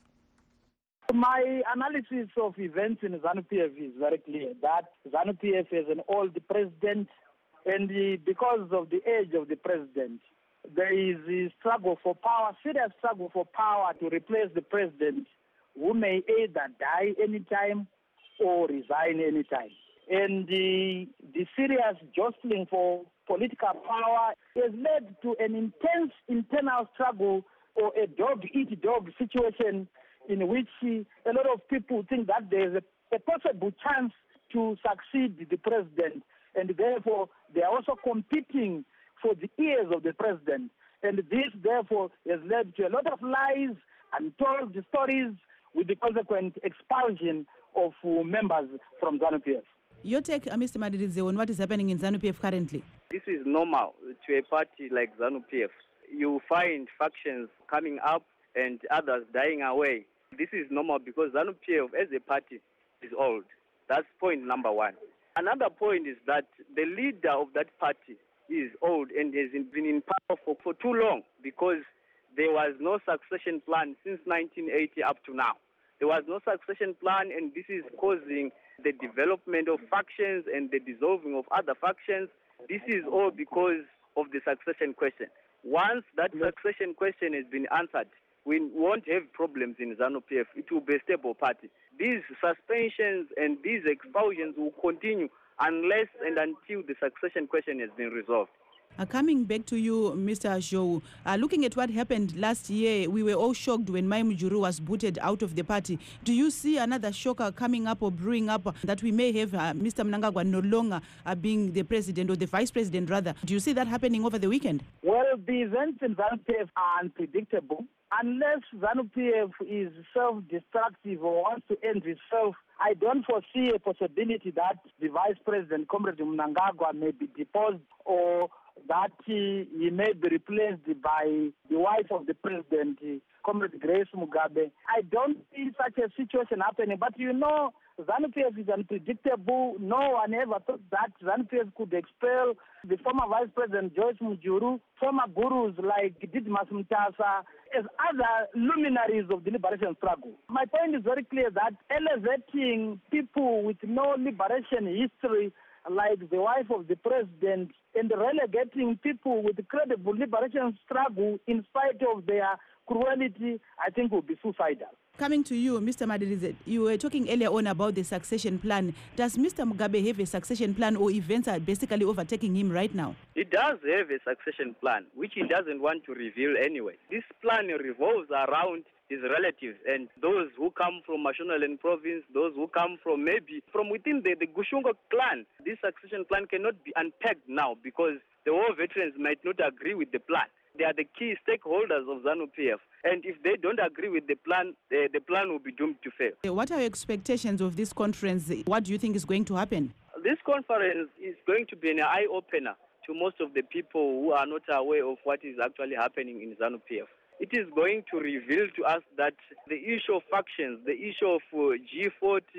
My analysis of events in ZANU-PF is very clear that ZANU-PF is an old president, and because of the age of the president, there is a struggle for power, serious struggle for power to replace the president, who may either die anytime or resign anytime. And the serious jostling for political power has led to an intense internal struggle or a dog-eat-dog situation in which a lot of people think that there is a possible chance to succeed the president, and therefore they are also competing for the ears of the president. And this, therefore, has led to a lot of lies, untold stories, with the consequent expulsion of members from ZANU-PF. Your take, Mr. Madridze, on what is happening in ZANU-PF currently? This is normal to a party like ZANU-PF. You find factions coming up and others dying away. This is normal because ZANU-PF as a party is old. That's point number one. Another point is that the leader of that party is old and has been in power for too long because there was no succession plan since 1980 up to now. There was no succession plan, and this is causing the development of factions and the dissolving of other factions. This is all because of the succession question. Once that succession question has been answered, we won't have problems in ZANU-PF. It will be a stable party. These suspensions and these expulsions will continue unless and until the succession question has been resolved. Coming back to you, Mr. Ashou, looking at what happened last year, we were all shocked when Mai Mujuru was booted out of the party. Do you see another shocker coming up or brewing up that we may have Mr. Mnangagwa no longer being the president or the vice president rather? Do you see that happening over the weekend? Well, the events in ZANU-PF are unpredictable. Unless ZANU-PF is self-destructive or wants to end itself, I don't foresee a possibility that the vice president, Comrade Mnangagwa, may be deposed or that he may be replaced by the wife of the president, Comrade Grace Mugabe. I don't see such a situation happening, but you know, ZANU-PF is unpredictable. No one ever thought that ZANU-PF could expel the former Vice President Joyce Mujuru, former gurus like Didmas Mtasa, as other luminaries of the liberation struggle. My point is very clear that elevating people with no liberation history like the wife of the president and relegating people with credible liberation struggle in spite of their cruelty, I think will be suicidal. Coming to you, Mr. Madridze, you were talking earlier on about the succession plan. Does Mr. Mugabe have a succession plan, or events are basically overtaking him right now? He does have a succession plan, which he doesn't want to reveal anyway. This plan revolves around his relatives and those who come from Mashonaland province, those who come from maybe from within the Gushunga clan. This succession plan cannot be unpacked now because the war veterans might not agree with the plan. They are the key stakeholders of ZANU-PF. And if they don't agree with the plan will be doomed to fail. What are your expectations of this conference? What do you think is going to happen? This conference is going to be an eye-opener to most of the people who are not aware of what is actually happening in ZANU-PF. It is going to reveal to us that the issue of factions, the issue of G40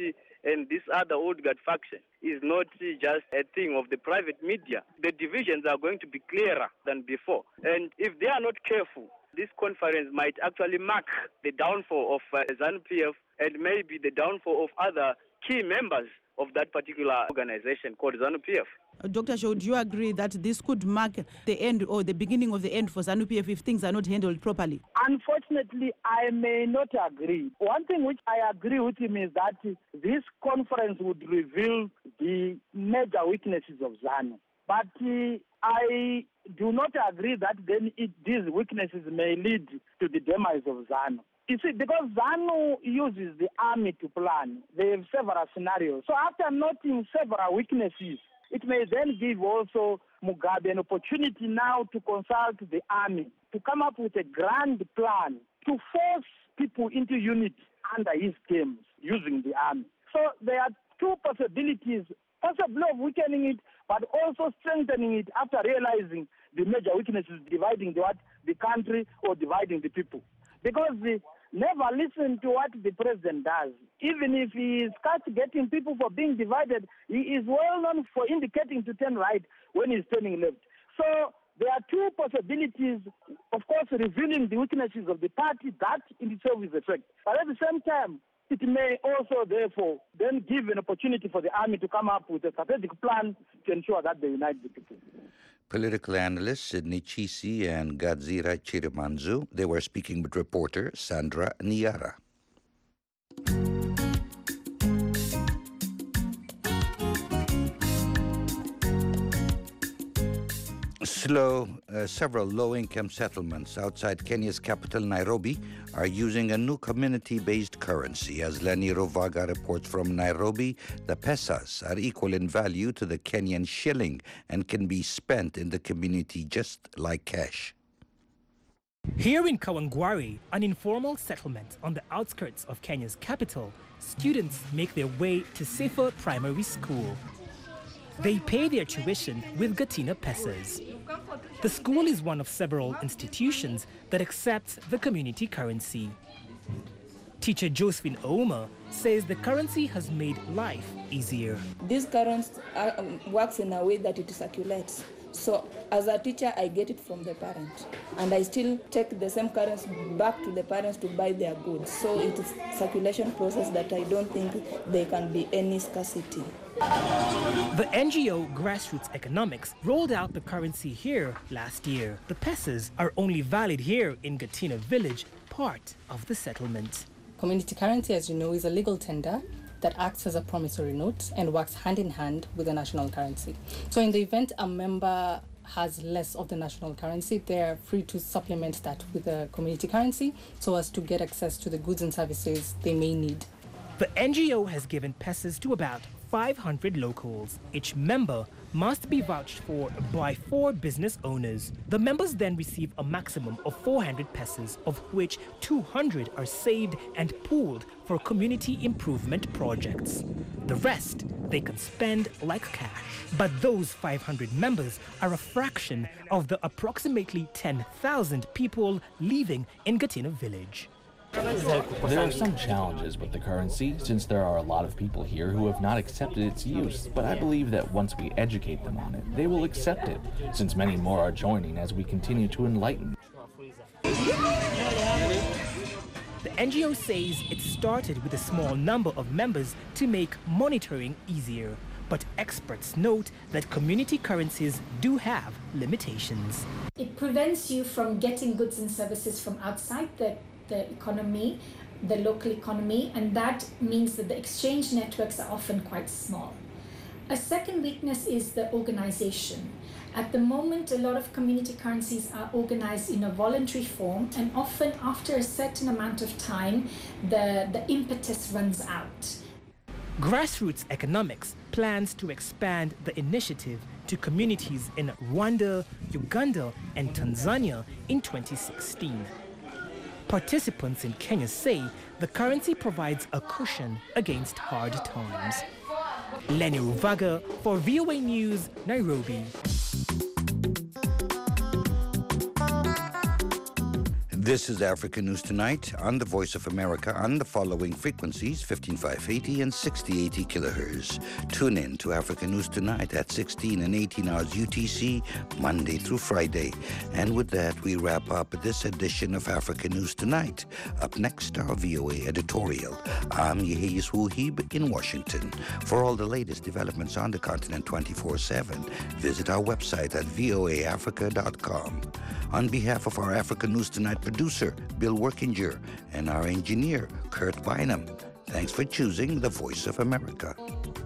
and this other old guard faction is not just a thing of the private media. The divisions are going to be clearer than before. And if they are not careful, this conference might actually mark the downfall of ZANU-PF and maybe the downfall of other key members of that particular organization called ZANU-PF. Dr. Shaw, do you agree that this could mark the end or the beginning of the end for ZANU-PF if things are not handled properly? Unfortunately, I may not agree. One thing which I agree with him is that this conference would reveal the major weaknesses of ZANU. But I do not agree that then these weaknesses may lead to the demise of ZANU. You see, because ZANU uses the army to plan, they have several scenarios. So after noting several weaknesses, it may then give also Mugabe an opportunity now to consult the army, to come up with a grand plan, to force people into unity under his terms using the army. So there are two possibilities, possibly of weakening it, but also strengthening it after realizing the major weaknesses, dividing the country or dividing the people. Because never listen to what the president does. Even if he is castigating people for being divided, he is well known for indicating to turn right when he's turning left. So there are two possibilities, of course, revealing the weaknesses of the party. That in itself is a fact. But at the same time, it may also, therefore, then give an opportunity for the army to come up with a strategic plan to ensure that they unite the people. Political analysts Sidney Chisi and Gadzira Chirimanzu, they were speaking with reporter Sandra Niara. Several low-income settlements outside Kenya's capital, Nairobi, are using a new community-based currency. As Lenny Rovaga reports from Nairobi, the pesas are equal in value to the Kenyan shilling and can be spent in the community just like cash. Here in Kawangware, an informal settlement on the outskirts of Kenya's capital, students make their way to Sefa Primary School. They pay their tuition with Gatina pesas. The school is one of several institutions that accepts the community currency. Teacher Josephine Ouma says the currency has made life easier. This currency works in a way that it circulates. So as a teacher, I get it from the parent, and I still take the same currency back to the parents to buy their goods. So it is a circulation process that I don't think there can be any scarcity. The NGO Grassroots Economics rolled out the currency here last year. The pesas are only valid here in Gatina village, part of the settlement. Community currency, as you know, is a legal tender that acts as a promissory note and works hand in hand with the national currency. So in the event a member has less of the national currency, they're free to supplement that with the community currency so as to get access to the goods and services they may need. The NGO has given pesas to about 500 locals. Each member must be vouched for by 4 business owners. The members then receive a maximum of 400 pesas, of which 200 are saved and pooled for community improvement projects. The rest they can spend like cash. But those 500 members are a fraction of the approximately 10,000 people living in Gatina village. There are some challenges with the currency, since there are a lot of people here who have not accepted its use, but I believe that once we educate them on it, they will accept it, since many more are joining as we continue to enlighten. The NGO says it started with a small number of members to make monitoring easier, but experts note that community currencies do have limitations. It prevents you from getting goods and services from outside the economy, the local economy, and that means that the exchange networks are often quite small. A second weakness is the organization. At the moment, a lot of community currencies are organized in a voluntary form, and often after a certain amount of time, the impetus runs out. Grassroots Economics plans to expand the initiative to communities in Rwanda, Uganda, and Tanzania in 2016. Participants in Kenya say the currency provides a cushion against hard times. Lenny Ruvaga for VOA News, Nairobi. This is Africa News Tonight on the Voice of America on the following frequencies, 15580 and 6080 kilohertz. Tune in to Africa News Tonight at 16 and 18 hours UTC, Monday through Friday. And with that, we wrap up this edition of Africa News Tonight. Up next, our VOA editorial. I'm Yehiyas Wuhib in Washington. For all the latest developments on the continent 24/7, visit our website at voaafrica.com. On behalf of our Africa News Tonight producer, Bill Workinger, and our engineer, Kurt Bynum, thanks for choosing the Voice of America.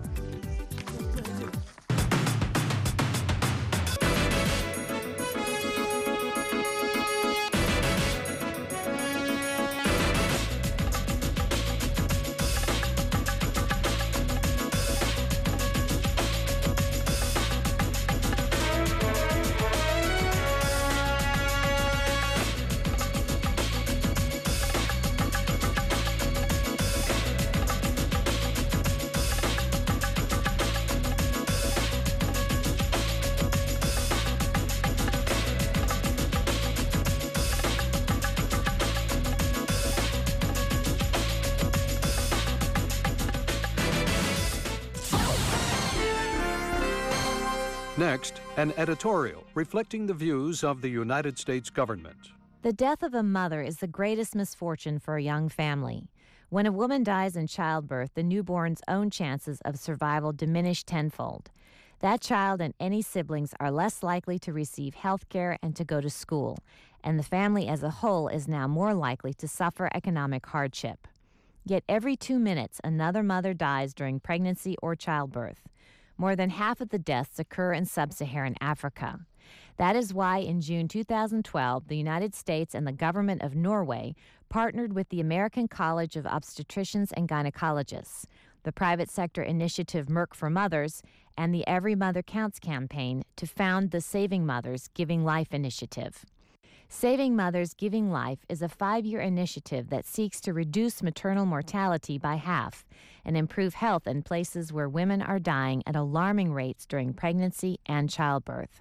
Next, an editorial reflecting the views of the United States government. The death of a mother is the greatest misfortune for a young family. When a woman dies in childbirth, the newborn's own chances of survival diminish tenfold. That child and any siblings are less likely to receive health care and to go to school, and the family as a whole is now more likely to suffer economic hardship. Yet every 2 minutes, another mother dies during pregnancy or childbirth. More than half of the deaths occur in sub-Saharan Africa. That is why in June 2012, the United States and the government of Norway partnered with the American College of Obstetricians and Gynecologists, the private sector initiative Merck for Mothers, and the Every Mother Counts campaign to found the Saving Mothers Giving Life initiative. Saving Mothers Giving Life is a 5-year initiative that seeks to reduce maternal mortality by half and improve health in places where women are dying at alarming rates during pregnancy and childbirth.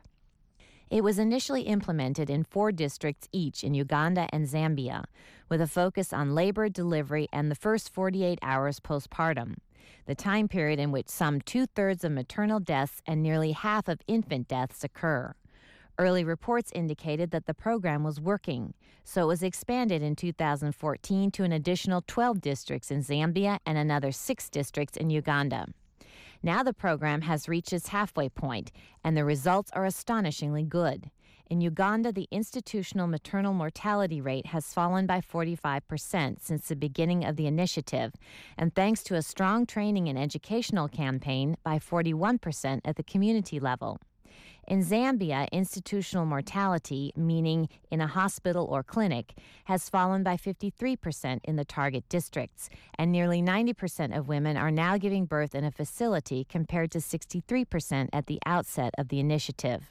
It was initially implemented in 4 districts each in Uganda and Zambia, with a focus on labor, delivery, and the first 48 hours postpartum, the time period in which some 2/3 of maternal deaths and nearly half of infant deaths occur. Early reports indicated that the program was working, so it was expanded in 2014 to an additional 12 districts in Zambia and another 6 districts in Uganda. Now the program has reached its halfway point, and the results are astonishingly good. In Uganda, the institutional maternal mortality rate has fallen by 45% since the beginning of the initiative, and thanks to a strong training and educational campaign, by 41% at the community level. In Zambia, institutional mortality, meaning in a hospital or clinic, has fallen by 53% in the target districts, and nearly 90% of women are now giving birth in a facility compared to 63% at the outset of the initiative.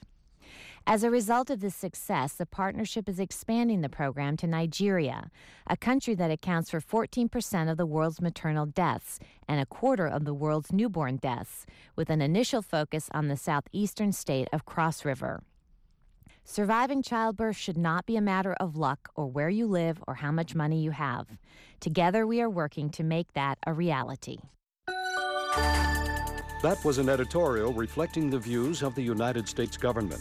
As a result of this success, the partnership is expanding the program to Nigeria, a country that accounts for 14% of the world's maternal deaths and a quarter of the world's newborn deaths, with an initial focus on the southeastern state of Cross River. Surviving childbirth should not be a matter of luck or where you live or how much money you have. Together, we are working to make that a reality. That was an editorial reflecting the views of the United States government.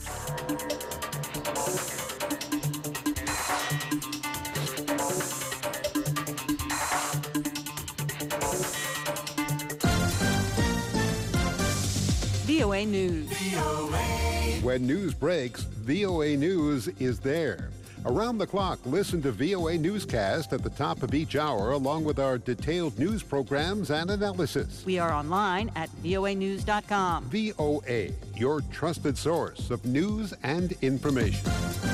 VOA News. When news breaks, VOA News is there. Around the clock, listen to VOA Newscast at the top of each hour, along with our detailed news programs and analysis. We are online at voanews.com. VOA, your trusted source of news and information.